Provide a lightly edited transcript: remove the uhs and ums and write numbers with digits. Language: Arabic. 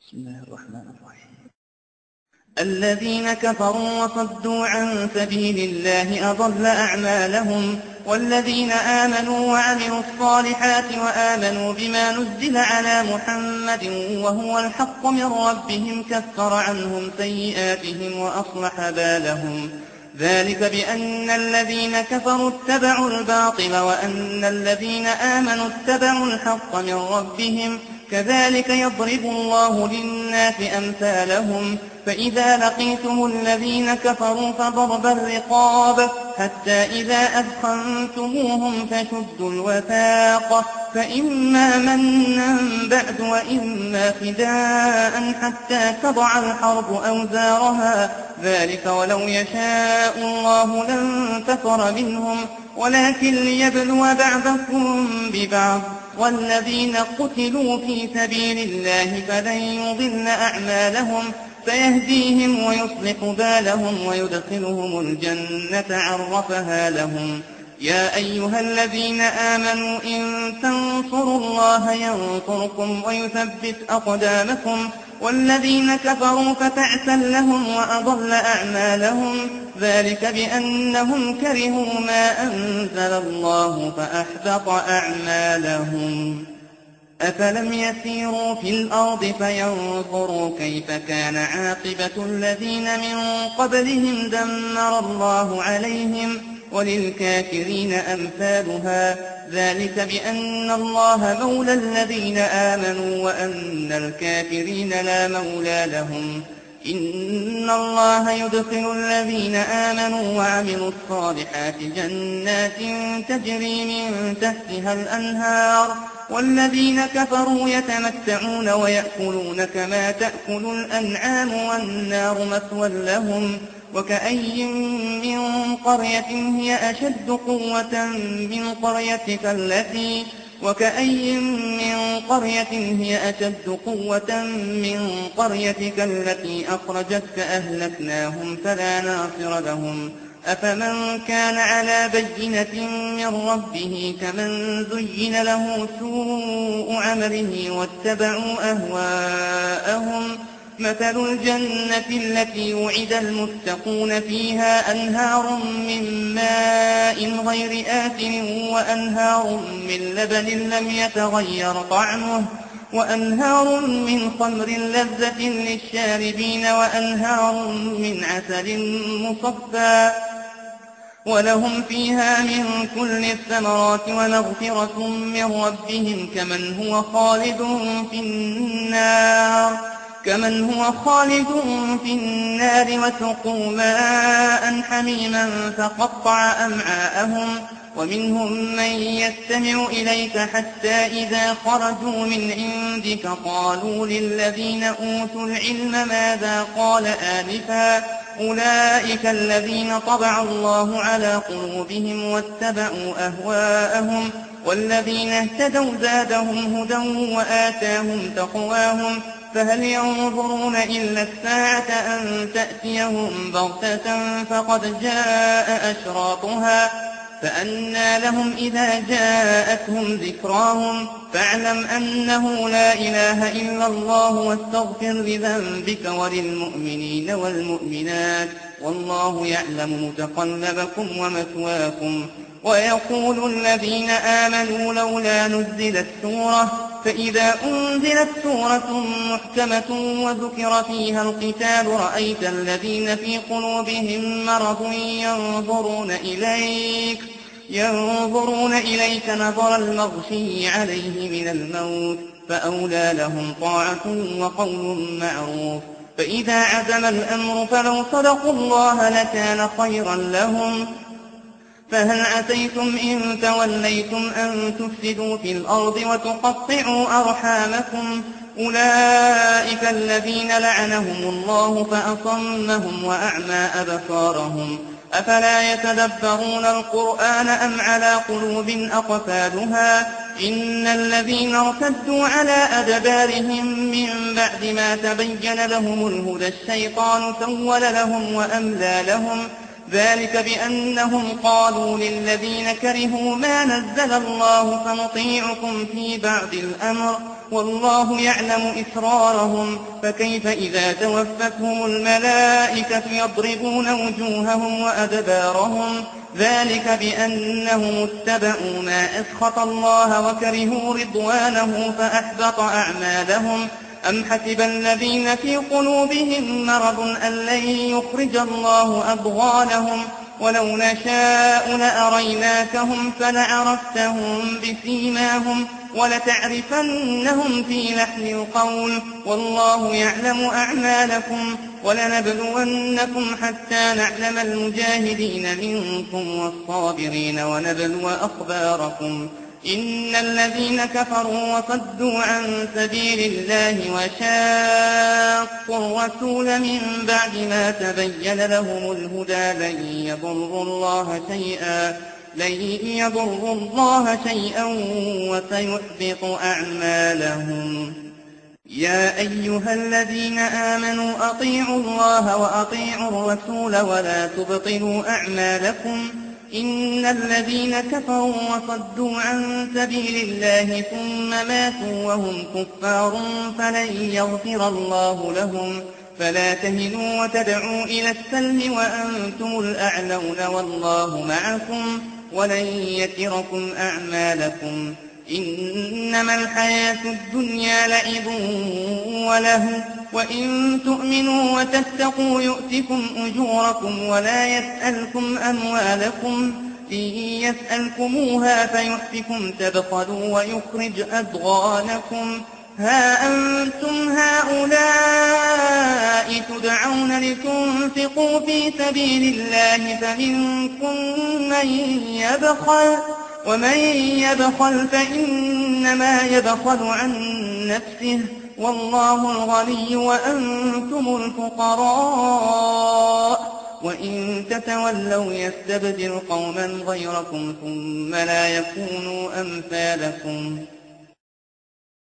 بسم الله الرحمن الرحيم. الذين كفروا وصدوا عن سبيل الله أضل أعمالهم، والذين آمنوا وعملوا الصالحات وآمنوا بما نزل على محمد وهو الحق من ربهم كفر عنهم سيئاتهم وأصلح بالهم. ذلك بأن الذين كفروا اتبعوا الباطل وأن الذين آمنوا اتبعوا الحق من ربهم، كذلك يضرب الله للناس أمثالهم. فإذا لقيتم الذين كفروا فضرب الرقاب حتى إذا أثخنتموهم فشدوا الوثاق، فإما منا بعد وإما فداء حتى تضع الحرب أوزارها، ذلك ولو يشاء الله لانتصر منهم ولكن ليبلو بعضكم ببعض. والذين قتلوا في سبيل الله فلن يضل أعمالهم، سيهديهم ويصلح بالهم ويدخلهم الجنة عرفها لهم. يا أيها الذين آمنوا إن تنصروا الله ينصركم ويثبت أقدامكم، والذين كفروا فتعسا لهم وأضل أعمالهم، ذلك بأنهم كرهوا ما أنزل الله فأحبط أعمالهم. أفلم يسيروا في الأرض فينظروا كيف كان عاقبة الذين من قبلهم دمر الله عليهم، وللكافرين أمثالها، ذلك بأن الله مولى الذين آمنوا وأن الكافرين لا مولى لهم. إن الله يدخل الذين آمنوا وعملوا الصالحات جنات تجري من تحتها الأنهار، والذين كفروا يتمتعون ويأكلون كما تأكل الأنعام والنار مثوى لهم. وكأي من قرية هي أشد قوة من قريتك التي أخرجتك أهلكناهم فلا ناصر لهم. أفمن كان على بينة من ربه كمن زين له سوء عمله واتبعوا أهواءهم. مثل الجنة التي وعد المتقون فيها أنهار من ماء غير آسن وأنهار من لبن لم يتغير طعمه وأنهار من خمر لذة للشاربين وأنهار من عسل مصفى ولهم فيها من كل الثمرات ومغفرة من ربهم كمن هو خالد في النار وسقوا ماء حميما فقطع أمعاءهم. ومنهم من يستمع إليك حتى إذا خرجوا من عندك قالوا للذين أوتوا العلم ماذا قال آنفا، أولئك الذين طبع الله على قلوبهم واتبعوا أهواءهم. والذين اهتدوا زادهم هدى وآتاهم تقواهم. فهل ينظرون إلا الساعة أن تأتيهم بغتة فقد جاء أشراطها، فأنى لهم إذا جاءتهم ذكراهم. فاعلم أنه لا إله إلا الله واستغفر لذنبك وللمؤمنين والمؤمنات، والله يعلم متقلبكم ومثواكم. ويقول الذين آمنوا لولا نزلت سورة، فإذا أنزلت سورة محكمة وذكر فيها القتال رأيت الذين في قلوبهم مرض ينظرون إليك نظر المغشي عليه من الموت، فأولى لهم طاعة وقول معروف. فإذا عزم الأمر فلو صدقوا الله لكان خيرا لهم. فهل عسيتم إن توليتم أن تفسدوا في الأرض وتقطعوا أرحامكم؟ أولئك الذين لعنهم الله فأصمهم وأعمى أبصارهم. أفلا يتدبرون القرآن أم على قلوب أقفالها؟ إن الذين ارتدوا على أدبارهم من بعد ما تبين لهم الهدى الشيطان سول لهم وأملى لهم. ذلك بأنهم قالوا للذين كرهوا ما نزل الله سنطيعكم في بعض الأمر والله يعلم إسرارهم فكيف إذا توفتهم الملائكة يضربون وجوههم وأدبارهم ذلك بأنهم اتبعوا ما أسخط الله وكرهوا رضوانه فأحبط أعمالهم أم حسب الذين في قلوبهم مرض أن لن يخرج الله أضغانهم ولو نشاء لأريناكهم فلعرفتهم بسيماهم ولتعرفنهم في لحن القول والله يعلم أعمالكم ولنبلونكم حتى نعلم المجاهدين منكم والصابرين ونبلو أخباركم إن الذين كفروا وصدوا عن سبيل الله وشاقوا الرسول من بعد ما تبين لهم الهدى لن يضروا الله شيئا وسيحبط أعمالهم يا أيها الذين آمنوا أطيعوا الله وأطيعوا الرسول ولا تبطلوا أعمالكم إن الذين كفروا وصدوا عن سبيل الله ثم ماتوا وهم كفار فلن يغفر الله لهم فلا تهنوا وتدعوا إلى السلم وأنتم الأعلون والله معكم ولن يتركم أعمالكم إنما الحياة الدنيا لعب وله وإن تؤمنوا وتتقوا يؤتكم أجوركم ولا يسألكم أموالكم إن يسألكموها فيحفكم تبخلوا ويخرج أضغانكم ها أنتم هؤلاء تدعون لتنفقوا في سبيل الله فمنكم من يبخل ومن يبخل فإنما يبخل عن نفسه والله الغني وأنتم الفقراء وإن تتولوا يستبدل قوما غيركم ثم لا يكونوا أمثالكم